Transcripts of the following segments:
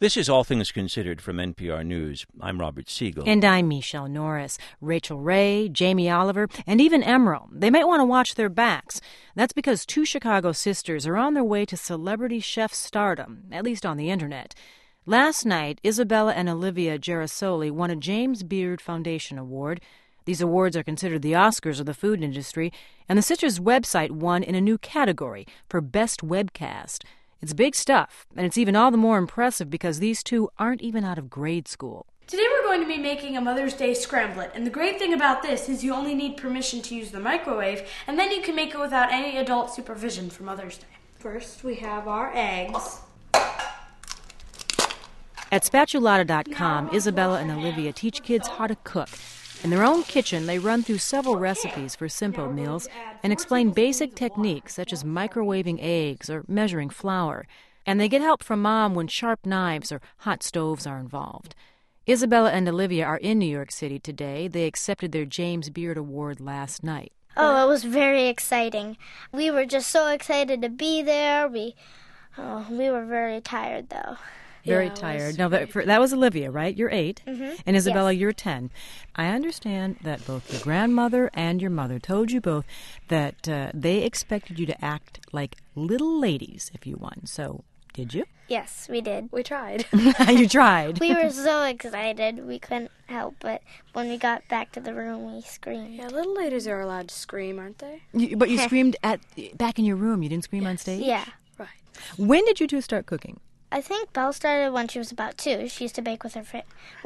This is All Things Considered from NPR News. I'm Robert Siegel. And I'm Michelle Norris. Rachel Ray, Jamie Oliver, and even Emerald. They might want to watch their backs. That's because two Chicago sisters are on their way to celebrity chef stardom, at least on the internet. Last night, Isabella and Olivia Gerasoli won a James Beard Foundation Award. These awards are considered the Oscars of the food industry, and the sisters' website won in a new category for Best Webcast. It's big stuff, and it's even all the more impressive because these two aren't even out of grade school. Today we're going to be making a Mother's Day scramblet, and the great thing about this is you only need permission to use the microwave, and then you can make it without any adult supervision for Mother's Day. First, we have our eggs. At Spatulata.com, Isabella and Olivia teach kids how to cook. In their own kitchen, they run through several recipes for simple meals and explain basic techniques such as microwaving eggs or measuring flour. And they get help from Mom when sharp knives or hot stoves are involved. Isabella and Olivia are in New York City today. They accepted their James Beard Award last night. Oh, it was very exciting. We were just so excited to be there. We were very tired, though. Very tired. Now, that was Olivia, right? You're 8. Mm-hmm. And Isabella, Yes. You're 10. I understand that both your grandmother and your mother told you both that they expected you to act like little ladies if you won. So, did you? Yes, we did. We tried. You tried. We were so excited. We couldn't help but when we got back to the room, we screamed. Yeah, little ladies are allowed to scream, aren't they? But you screamed back in your room. You didn't scream on stage? Yeah. Right. When did you two start cooking? I think Belle started when she was about 2. She used to bake with her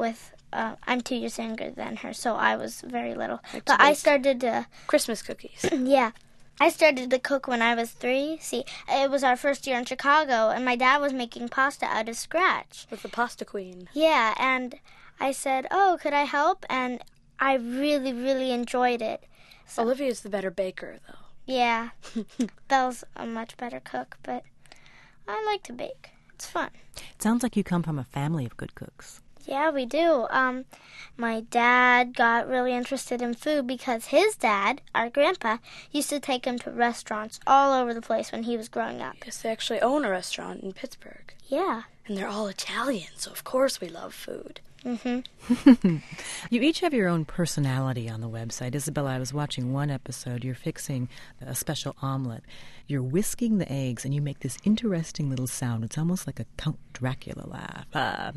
I'm 2 years younger than her, so I was very little. But I started to... Christmas cookies. Yeah. I started to cook when I was 3. See, it was our first year in Chicago, and my dad was making pasta out of scratch. With the pasta queen. Yeah, and I said, oh, could I help? And I really, really enjoyed it. So, Olivia's the better baker, though. yeah. Belle's a much better cook, but I like to bake. It's fun. It sounds like you come from a family of good cooks. Yeah, we do. My dad got really interested in food because his dad, our grandpa, used to take him to restaurants all over the place when he was growing up. Because they actually own a restaurant in Pittsburgh. Yeah. And they're all Italian, so of course we love food. Mm-hmm. You each have your own personality on the website. Isabella, I was watching one episode. You're fixing a special omelet. You're whisking the eggs, and you make this interesting little sound. It's almost like a Count Dracula laugh.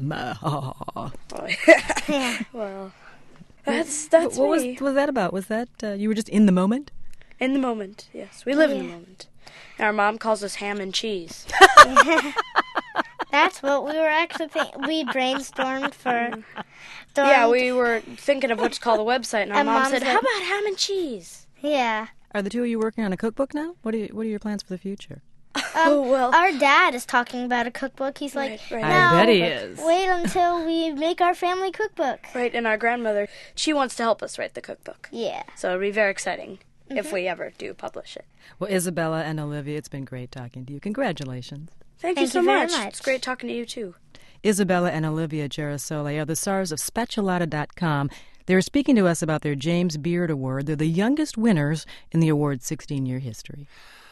Yeah. Well, that's What me. was that about? Was that you were just in the moment? In the moment, yes. We live in the Yeah. moment. And our mom calls us ham and cheese. That's what we were actually thinking. We brainstormed for... Yeah, we were thinking of what to call the website, and our And mom Mom said, said- how about ham and cheese? Yeah. Are the two of you working on a cookbook now? What are your plans for the future? Our dad is talking about a cookbook. He's like, Right. I no, bet he is. wait until we make our family cookbook. Right, and our grandmother, she wants to help us write the cookbook. Yeah. So it'll be very exciting if we ever do publish it. Well, Isabella and Olivia, it's been great talking to you. Congratulations. Thank you Thank so you very much. much. It's great talking to you, too. Isabella and Olivia Gerasoli are the stars of Spatulata.com. They're speaking to us about their James Beard Award. They're the youngest winners in the award's 16-year history.